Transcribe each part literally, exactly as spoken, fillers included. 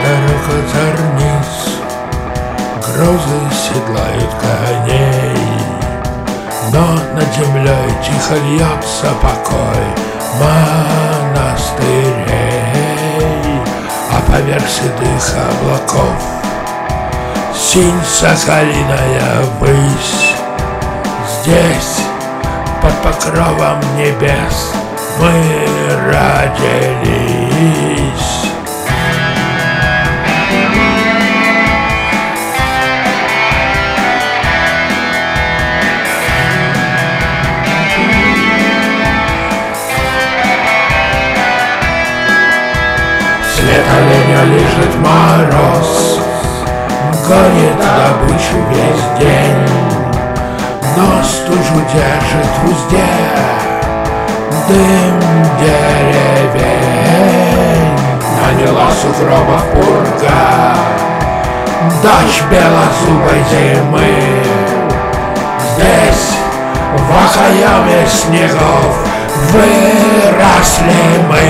Дорога зорниц, грозы седлают коней, но над землей тихо льется покой монастырей, а поверх седых облаков синь соколиная высь. Здесь, под покровом небес, мы родились. След оленя лежит мороз, гонит добычу весь день, но стужу держит в узде дым деревень. Наняла сугробов пурга, дочь белозубой зимы. Здесь в окоеме снегов выросли мы.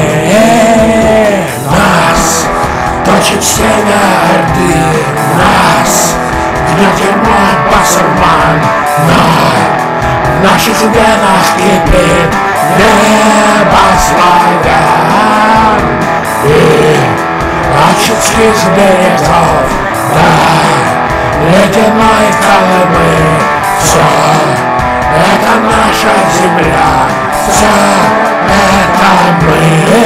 Нас точит семя орды, нас гнет ермо басурман, но в наших венах кипит небославян. И от чудских берегов до ледяной Колымы все это наша земля, все это мы.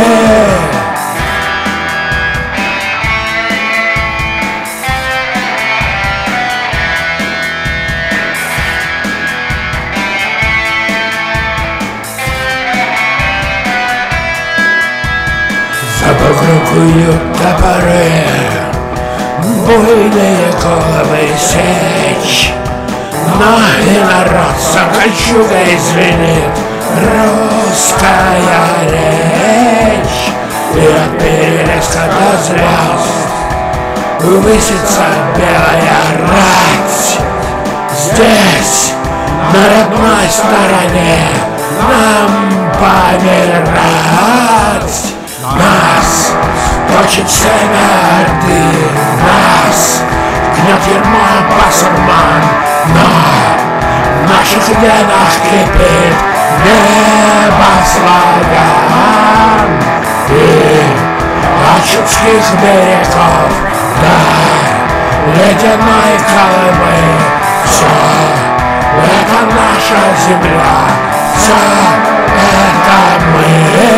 Забагрукуют топоры, буйные головы сечь, но инородцам кольчугой звенит русская речь. И от перелеска до звезд высится белая рать. Здесь, на родной стороне, нам помирать. Нас точит семя орды, нас гнет ермо басурман, но в наших венах кипит небославян. И от чудских берегов до ледяной Колымы все это наша земля, все это мы.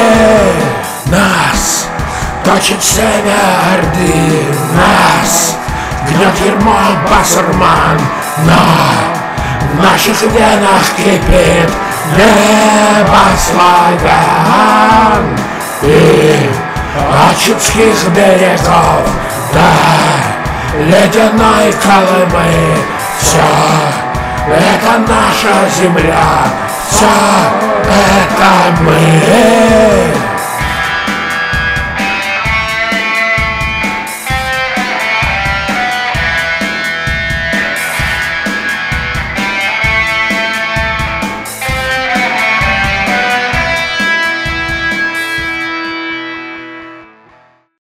Нас точит семя орды, нас гнет ермо басурман, но в наших венах кипит небославян. И от чудских берегов до ледяной Колымы все это наша земля, все это мы.